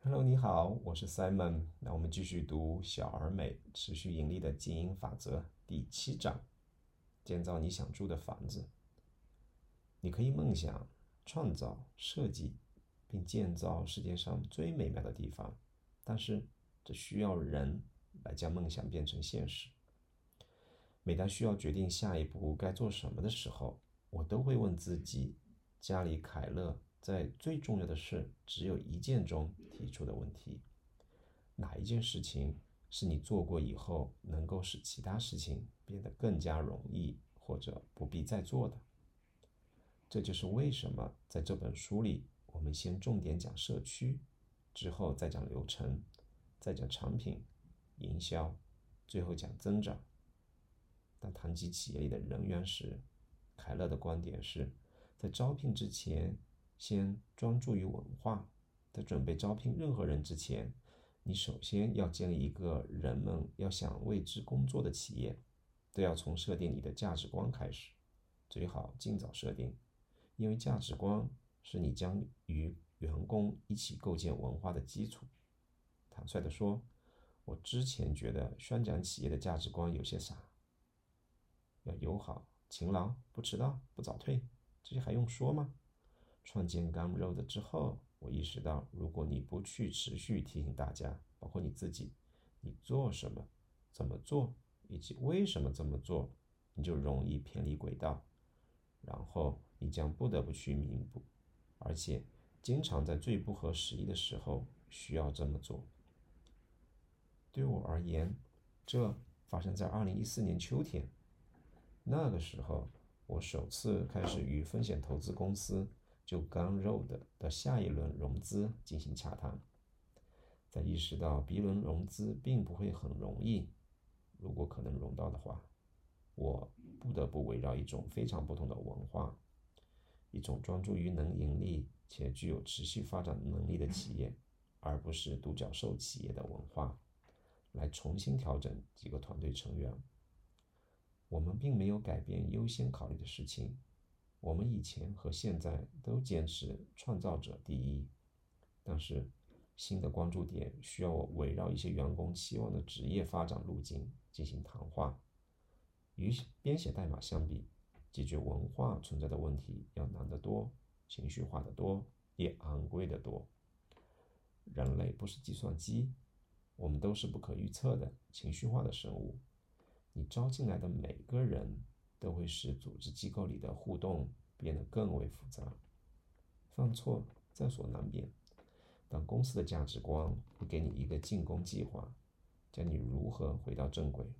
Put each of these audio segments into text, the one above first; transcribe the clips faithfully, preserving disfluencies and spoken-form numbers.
Hello，你好，我是 Simon。那我们继续读小而美持续盈利的经营法则第七章：建造你想住的房子。你可以梦想、创造、设计，并建造世界上最美妙的地方，但是这需要人来将梦想变成现实。每当需要决定下一步该做什么的时候，我都会问自己，加里·凯勒在最重要的事只有一件中提出的问题：哪一件事情是你做过以后能够使其他事情变得更加容易，或者不必再做的？这就是为什么在这本书里，我们先重点讲社区，之后再讲流程，再讲产品、营销，最后讲增长。当谈及企业里的人员时，凯勒的观点是，在招聘之前，先专注于文化。在准备招聘任何人之前，你首先要建立一个人们要想为之工作的企业，都要从设定你的价值观开始，最好尽早设定，因为价值观是你将与员工一起构建文化的基础。坦率地说，我之前觉得宣讲企业的价值观有些傻，要友好、勤劳、不迟到、不早退，这些还用说吗？创建 Gumroad 之后，我意识到，如果你不去持续提醒大家，包括你自己，你做什么、怎么做，以及为什么这么做，你就容易偏离轨道，然后你将不得不去弥补，而且经常在最不合时宜的时候需要这么做。对我而言，这发生在二零一四年秋天。那个时候，我首次开始与风险投资公司就 Gumroad 的下一轮融资进行洽谈。在意识到 B 轮融资并不会很容易，如果可能融到的话，我不得不围绕一种非常不同的文化，一种专注于能盈利且具有持续发展能力的企业，而不是独角兽企业的文化，来重新调整几个团队成员。我们并没有改变优先考虑的事情，我们以前和现在都坚持创造者第一，但是新的关注点需要我围绕一些员工期望的职业发展路径进行谈话。与编写代码相比，解决文化存在的问题要难得多，情绪化得多，也昂贵得多。人类不是计算机，我们都是不可预测的情绪化的生物。你招进来的每个人都会使组织机构里的互动变得更为复杂，犯错在所难免，但公司的价值观会给你一个进攻计划，教你如何回到正轨。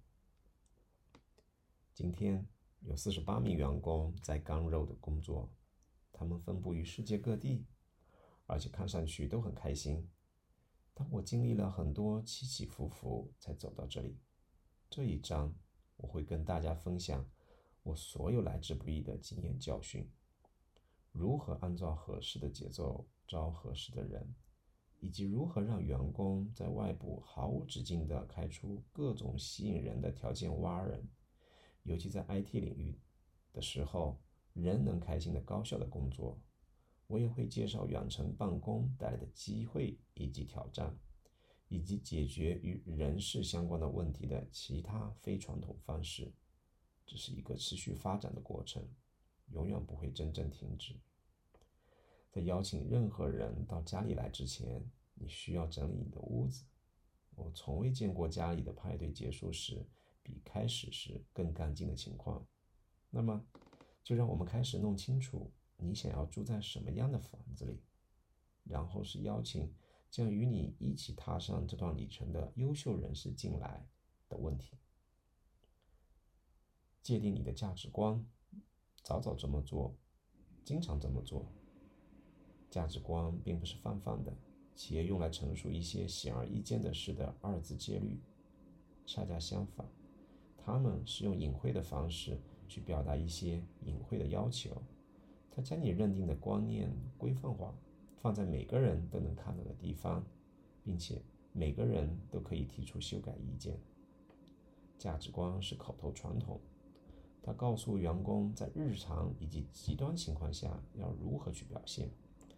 今天有四十八名员工在 Gumroad 工作，他们分布于世界各地，而且看上去都很开心。但我经历了很多起起伏伏才走到这里。这一章我会跟大家分享我所有来之不易的经验教训，如何按照合适的节奏招合适的人，以及如何让员工在外部毫无止境地开出各种吸引人的条件挖人，尤其在 I T 领域的时候，人能开心的高效的工作。我也会介绍远程办公带来的机会以及挑战，以及解决与人事相关的问题的其他非传统方式。这是一个持续发展的过程，永远不会真正停止。在邀请任何人到家里来之前，你需要整理你的屋子。我从未见过家里的派对结束时比开始时更干净的情况。那么，就让我们开始弄清楚你想要住在什么样的房子里，然后是邀请将与你一起踏上这段旅程的优秀人士进来的问题。界定你的价值观，早早这么做，经常这么做。价值观并不是泛泛的，企业用来陈述一些显而易见的事的二字戒律。恰恰相反，他们是用隐晦的方式去表达一些隐晦的要求。他将你认定的观念规范化，放在每个人都能看到的地方，并且每个人都可以提出修改意见。价值观是口头传统，它告诉员工在日常以及极端情况下要如何去表现。它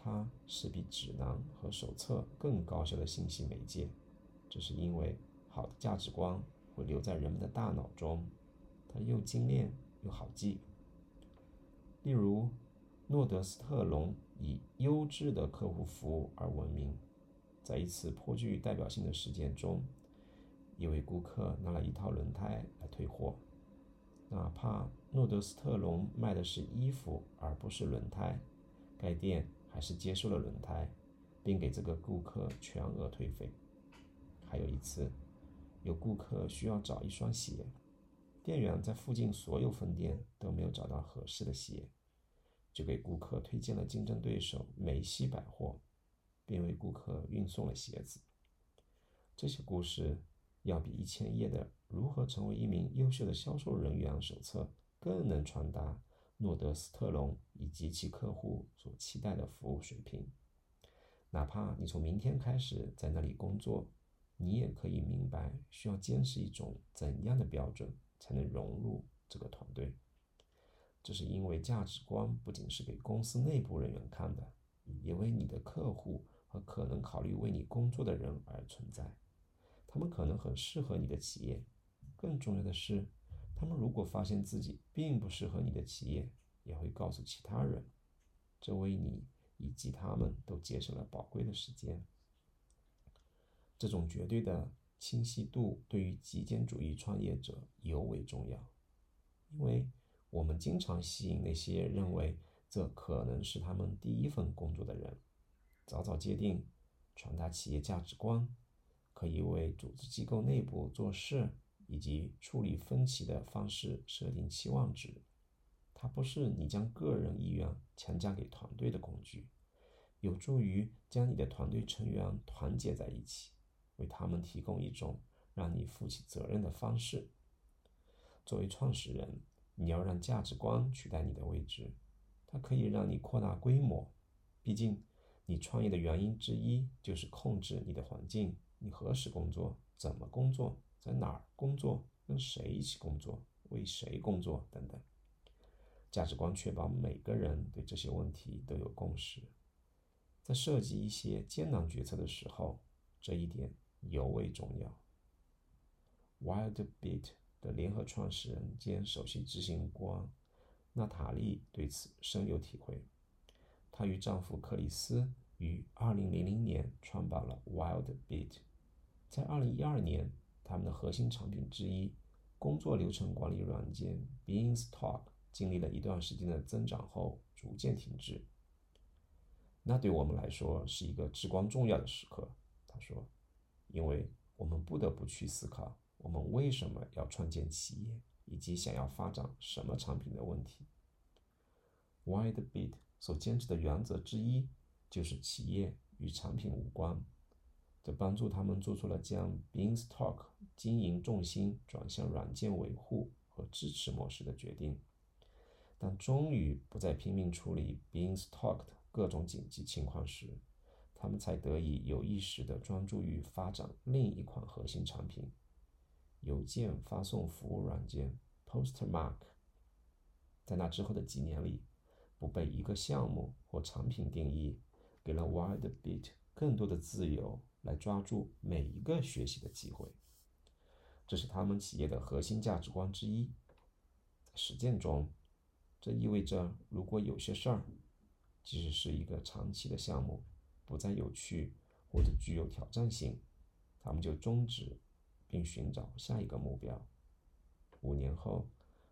它是比指南和手册更高效的信息媒介，这是因为好的价值观会留在人们的大脑中，它又精炼又好记。例如，诺德斯特隆以优质的客户服务而闻名。在一次颇具代表性的事件中，一位顾客拿了一套轮胎来退货，哪怕诺德斯特隆卖的是衣服而不是轮胎，该店还是接受了轮胎，并给这个顾客全额退费。还有一次，有顾客需要找一双鞋，店员在附近所有分店都没有找到合适的鞋，就给顾客推荐了竞争对手梅西百货，并为顾客运送了鞋子。这些故事要比一千页的如何成为一名优秀的销售人员手册更能传达诺德斯特隆以及其客户所期待的服务水平。哪怕你从明天开始在那里工作，你也可以明白需要坚持一种怎样的标准才能融入这个团队。这是因为价值观不仅是给公司内部人员看的，也为你的客户和可能考虑为你工作的人而存在。他们可能很适合你的企业，更重要的是，他们如果发现自己并不适合你的企业，也会告诉其他人，这为你以及他们都节省了宝贵的时间。这种绝对的清晰度对于极简主义创业者尤为重要，因为我们经常吸引那些认为这可能是他们第一份工作的人。早早界定、传达企业价值观，可以为组织机构内部做事以及处理分歧的方式设定期望值。它不是你将个人意愿强加给团队的工具，有助于将你的团队成员团结在一起，为他们提供一种让你负起责任的方式。作为创始人，你要让价值观取代你的位置，它可以让你扩大规模。毕竟，你创业的原因之一就是控制你的环境，你何时工作，怎么工作，在哪儿工作，跟谁一起工作，为谁工作等等。价值观确保每个人对这些问题都有共识。在设计一些艰难决策的时候，这一点尤为重要。WildBeat 的联合创始人兼首席执行官娜塔莉对此深有体会。她与丈夫克里斯于二零零零年创办了 WildBeat。在二零一二年，他们的核心产品之一工作流程管理软件 Beanstalk 经历了一段时间的增长后逐渐停滞。那对我们来说是一个至关重要的时刻，他说，因为我们不得不去思考我们为什么要创建企业，以及想要发展什么产品的问题。WildBeat 所坚持的原则之一就是企业与产品无关，这帮助他们做出了将 Beanstalk 经营重心转向软件维护和支持模式的决定。当终于不再拼命处理 Beanstalk 的各种紧急情况时，他们才得以有意识地专注于发展另一款核心产品——邮件发送服务软件 Postmark。在那之后的几年里，不被一个项目或产品定义，给了 WildBeat 更多的自由来抓住每一个学习的机会。这是他们企业的核心价值观之一。在实践中，这意味着如果有些事儿，即使是一个长期的项目，不再有趣或者具有挑战性，他们就终止并寻找下一个目标。五年后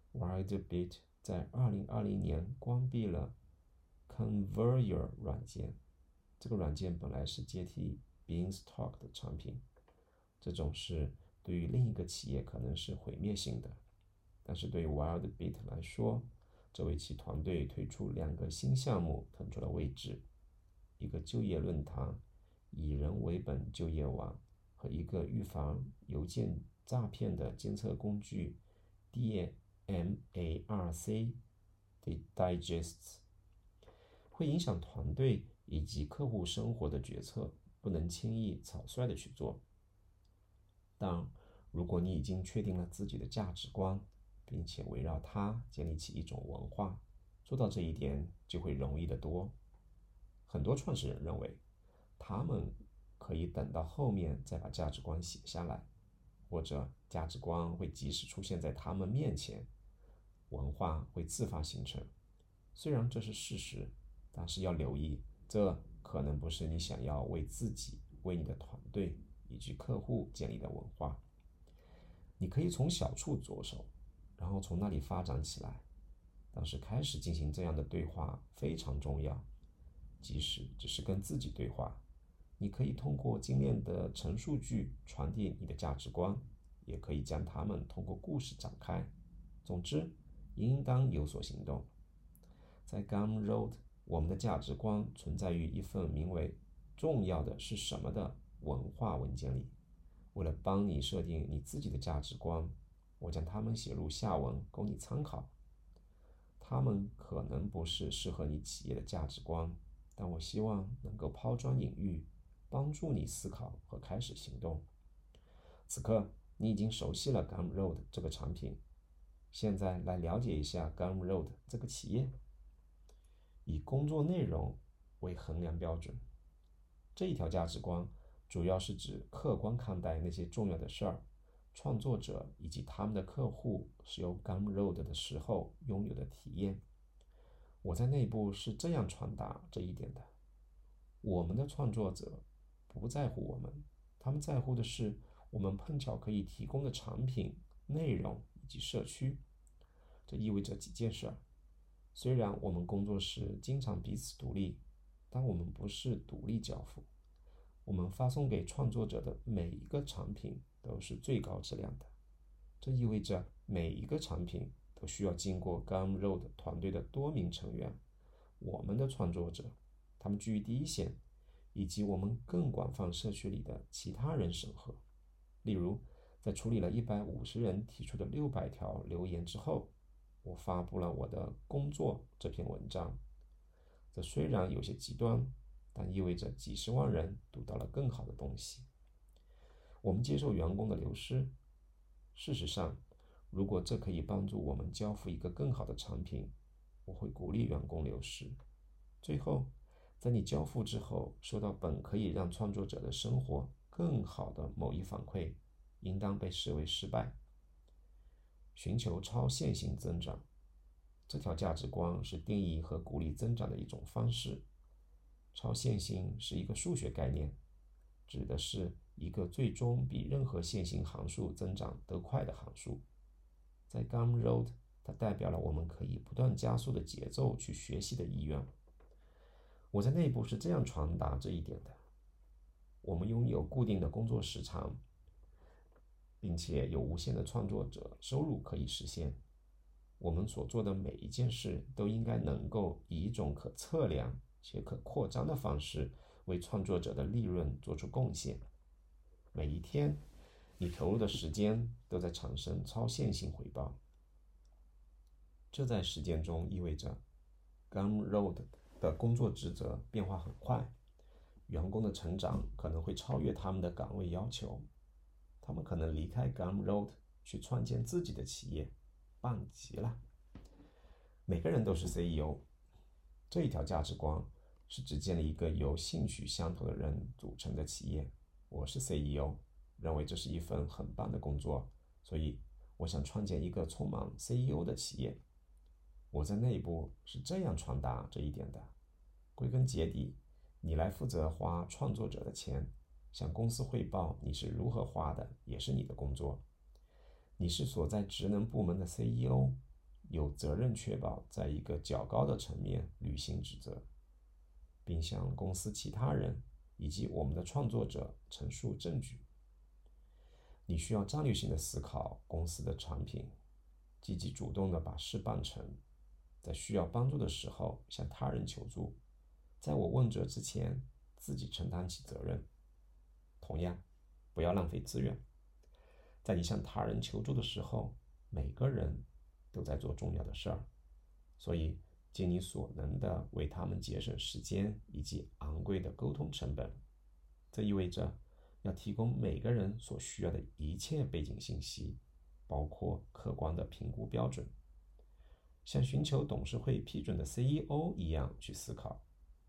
WildBeat 在二零二零年关闭了 Conveyor 软件。这个软件本来是接替 Beanstalk 的产品，这种事对于另一个企业可能是毁灭性的，但是对于 WildBeat 来说，这为其团队推出两个新项目腾出了位置：一个就业论坛以人为本就业网和一个预防邮件诈骗的监测工具 D M A R C Digests。 会影响团队以及客户生活的决策不能轻易草率地去做，但如果你已经确定了自己的价值观，并且围绕它建立起一种文化，做到这一点就会容易得多。 很多创始人认为，他们可以等到后面再把价值观写下来，或者价值观会及时出现在他们面前，文化会自发形成。虽然这是事实，但是要留意，这可能不是你想要为自己、为你的团队以及客户建立的文化。你可以从小处着手，然后从那里发展起来。但是开始进行这样的对话非常重要，即使只是跟自己对话，你可以通过精炼的陈述句传递你的价值观，也可以将它们通过故事展开。总之，应当有所行动。在 Gumroad， 我们的价值观存在于一份名为“重要的是什么”的文化文件里。为了帮你设定你自己的价值观，我将它们写入下文供你参考。它们可能不是适合你企业的价值观，但我希望能够抛砖引玉，帮助你思考和开始行动。此刻，你已经熟悉了 Gumroad 这个产品，现在来了解一下 Gumroad 这个企业。以工作内容为衡量标准，这一条价值观主要是指客观看待那些重要的事儿，创作者以及他们的客户使用 Gumroad 的时候拥有的体验。我在内部是这样传达这一点的：我们的创作者不在乎我们，他们在乎的是我们碰巧可以提供的产品、内容以及社区。这意味着几件事儿。虽然我们工作室经常彼此独立，但我们不是独立交付。我们发送给创作者的每一个产品都是最高质量的，这意味着每一个产品都需要经过 Gumroad 团队的多名成员，我们的创作者，他们居于第一线，以及我们更广泛社区里的其他人审核。例如，在处理了一百五十人提出的六百条留言之后，我发布了我的工作这篇文章。这虽然有些极端，但意味着几十万人读到了更好的东西。我们接受员工的流失。事实上，如果这可以帮助我们交付一个更好的产品，我会鼓励员工流失。最后，在你交付之后收到本可以让创作者的生活更好的某一反馈，应当被视为失败。寻求超线性增长，这条价值观是定义和鼓励增长的一种方式。超线性是一个数学概念，指的是一个最终比任何线性函数增长得快的函数。在 Gumroad， 它代表了我们可以不断加速的节奏去学习的意愿。我在内部是这样传达这一点的：我们拥有固定的工作时长，并且有无限的创作者收入可以实现。我们所做的每一件事都应该能够以一种可测量且可扩张的方式为创作者的利润做出贡献。每一天，你投入的时间都在产生超线性回报。这在实践中意味着 Gumroad 的工作职责变化很快，员工的成长可能会超越他们的岗位要求，他们可能离开 Gumroad 去创建自己的企业，棒极了。每个人都是 C E O， 这一条价值观是只建立一个由兴趣相投的人组成的企业。我是 C E O， 认为这是一份很棒的工作，所以我想创建一个充满 C E O 的企业。我在内部是这样传达这一点的：归根结底，你来负责花创作者的钱，向公司汇报你是如何花的，也是你的工作。你是所在职能部门的 C E O， 有责任确保在一个较高的层面履行职责，并向公司其他人以及我们的创作者陈述证据。你需要战略性的思考公司的产品，积极主动地把事办成，在需要帮助的时候向他人求助，在我问责之前自己承担起责任。同样，不要浪费资源。在你向他人求助的时候，每个人都在做重要的事儿，所以尽你所能的为他们节省时间以及昂贵的沟通成本。这意味着要提供每个人所需要的一切背景信息，包括客观的评估标准，像寻求董事会批准的 C E O 一样去思考，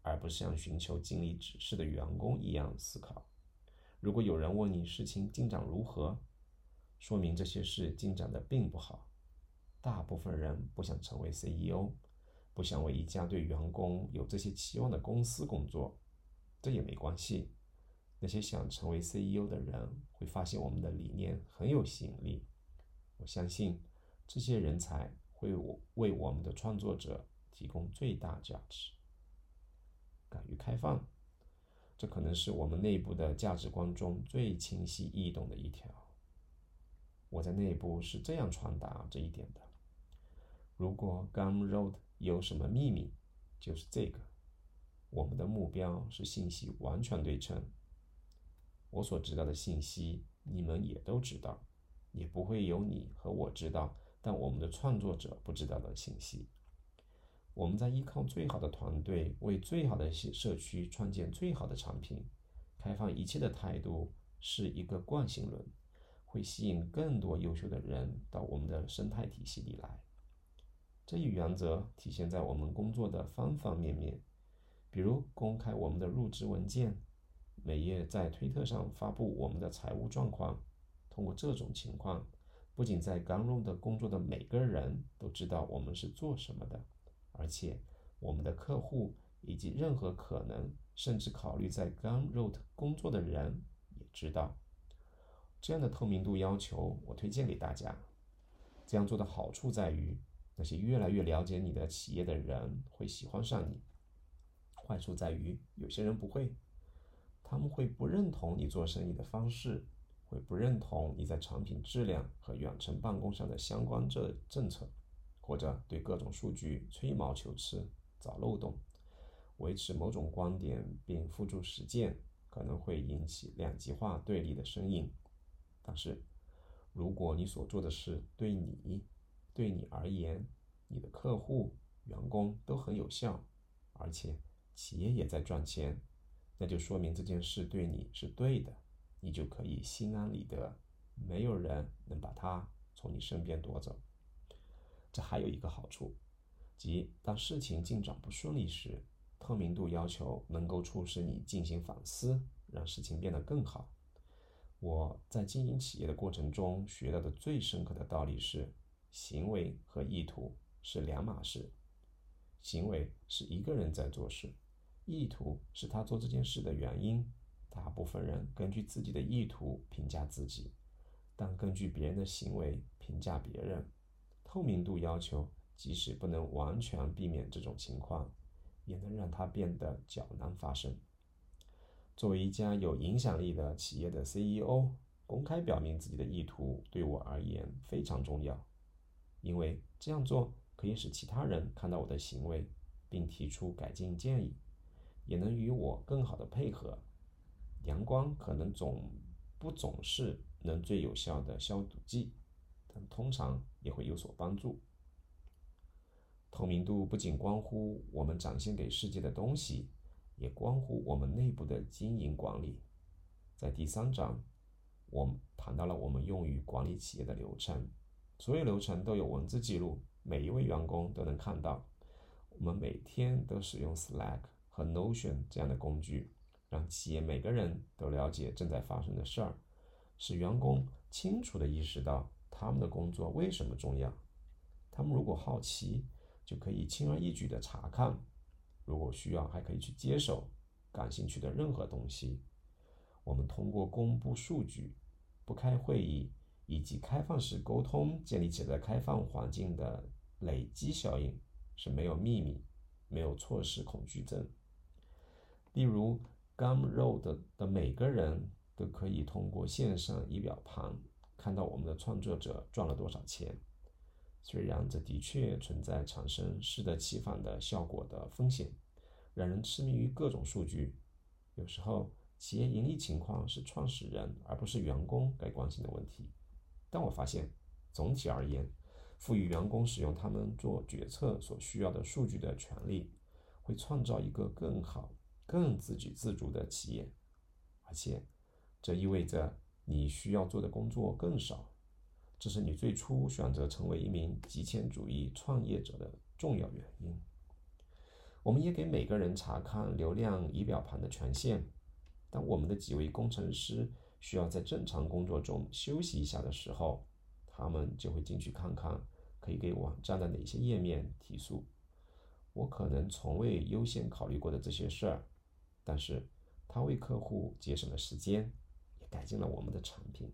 而不是像寻求经理指示的员工一样思考。如果有人问你事情进展如何，说明这些事进展的并不好。大部分人不想成为 C E O， 不想为一家对员工有这些期望的公司工作，这也没关系。那些想成为 C E O 的人会发现我们的理念很有吸引力。我相信这些人才会为我们的创作者提供最大价值。敢于开放，这可能是我们内部的价值观中最清晰易懂的一条。我在内部是这样传达这一点的：如果 Gumroad 有什么秘密，就是这个。我们的目标是信息完全对称。我所知道的信息，你们也都知道，也不会有你和我知道，但我们的创作者不知道的信息。我们在依靠最好的团队，为最好的社区创建最好的产品。开放一切的态度是一个惯性论，会吸引更多优秀的人到我们的生态体系里来。这一原则体现在我们工作的方方面面，比如公开我们的入职文件，每月在推特上发布我们的财务状况。通过这种情况，不仅在 Gumroad 工作的每个人都知道我们是做什么的，而且我们的客户以及任何可能甚至考虑在 Gumroad 工作的人也知道。这样的透明度要求我推荐给大家。这样做的好处在于，那些越来越了解你的企业的人会喜欢上你。坏处在于，有些人不会，他们会不认同你做生意的方式，会不认同你在产品质量和远程办公上的相关政策，或者对各种数据吹毛求疵、找漏洞。维持某种观点并付诸实践，可能会引起两极化对立的声音。但是，如果你所做的事对你、对你而言，你的客户、员工都很有效，而且企业也在赚钱，那就说明这件事对你是对的，你就可以心安理得，没有人能把它从你身边夺走。这还有一个好处，即当事情进展不顺利时，透明度要求能够促使你进行反思，让事情变得更好。我在经营企业的过程中学到的最深刻的道理是，行为和意图是两码事。行为是一个人在做事，意图是他做这件事的原因。大部分人根据自己的意图评价自己，但根据别人的行为评价别人。透明度要求即使不能完全避免这种情况，也能让它变得较难发生。作为一家有影响力的企业的 C E O， 公开表明自己的意图对我而言非常重要，因为这样做可以使其他人看到我的行为，并提出改进建议，也能与我更好的配合。阳光可能总不总是能最有效的消毒剂，但通常也会有所帮助。透明度不仅关乎我们展现给世界的东西，也关乎我们内部的经营管理。在第三章，我们谈到了我们用于管理企业的流程，所有流程都有文字记录，每一位员工都能看到。我们每天都使用 Slack 和 Notion 这样的工具，让企业每个人都了解正在发生的事儿，使员工清楚地意识到他们的工作为什么重要。他们如果好奇，就可以轻而易举地查看，如果需要还可以去接手感兴趣的任何东西。我们通过公布数据、不开会议以及开放式沟通建立起来的开放环境的累积效应，是没有秘密、没有错失恐惧症。例如 Gumroad 的每个人都可以通过线上仪表盘看到我们的创作者赚了多少钱。虽然这的确存在产生适得其反的效果的风险，让人痴迷于各种数据。有时候企业盈利情况是创始人而不是员工该关心的问题。但我发现，总体而言，赋予员工使用他们做决策所需要的数据的权利，会创造一个更好、更自给自足的企业。而且，这意味着你需要做的工作更少。这是你最初选择成为一名极简主义创业者的重要原因。 我们也给每个人查看流量仪表盘的权限。当我们的几位工程师需要在正常工作中休息一下的时候，他们就会进去看看可以给网站的哪些页面提速。我可能从未优先考虑过的这些事儿，但是它为客户节省了时间，也改进了我们的产品。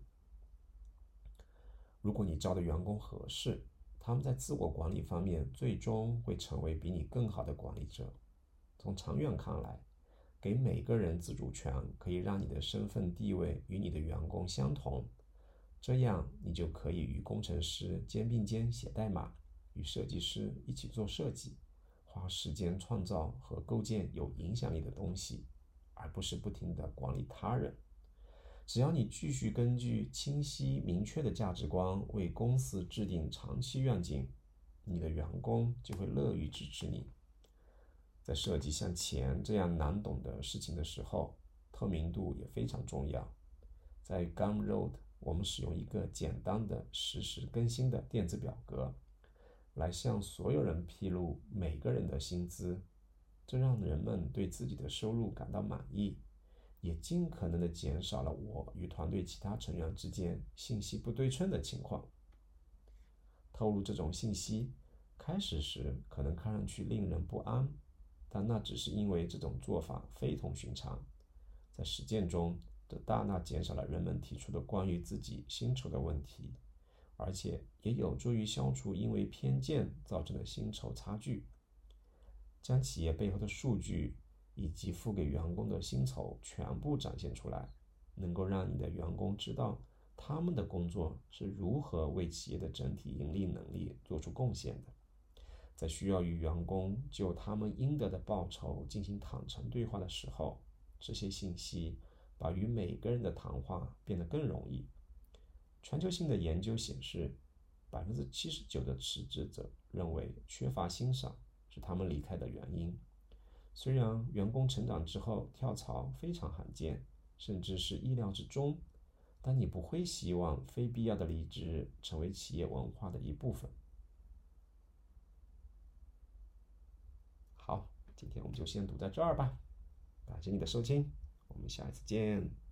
如果你招的员工合适，他们在自我管理方面最终会成为比你更好的管理者。从长远看来，给每个人自主权可以让你的身份地位与你的员工相同，这样你就可以与工程师肩并肩写代码，与设计师一起做设计，花时间创造和构建有影响力的东西，而不是不停地管理他人。只要你继续根据清晰明确的价值观为公司制定长期愿景，你的员工就会乐于支持你。在设计像钱这样难懂的事情的时候，透明度也非常重要。在 Gumroad， 我们使用一个简单的实时更新的电子表格，来向所有人披露每个人的薪资，这让人们对自己的收入感到满意，也尽可能的减少了我与团队其他成员之间信息不对称的情况。透露这种信息，开始时可能看上去令人不安，但那只是因为这种做法非同寻常。在实践中，这大大减少了人们提出的关于自己薪酬的问题，而且也有助于消除因为偏见造成的薪酬差距。将企业背后的数据以及付给员工的薪酬全部展现出来，能够让你的员工知道他们的工作是如何为企业的整体盈利能力做出贡献的。在需要与员工就他们应得的报酬进行坦诚对话的时候，这些信息把与每个人的谈话变得更容易。全球性的研究显示， 百分之七十九 的辞职者认为缺乏欣赏是他们离开的原因。虽然员工成长之后跳槽非常罕见，甚至是意料之中，但你不会希望非必要的离职成为企业文化的一部分。好，今天我们就先读在这儿吧，感谢你的收听，我们下一次见。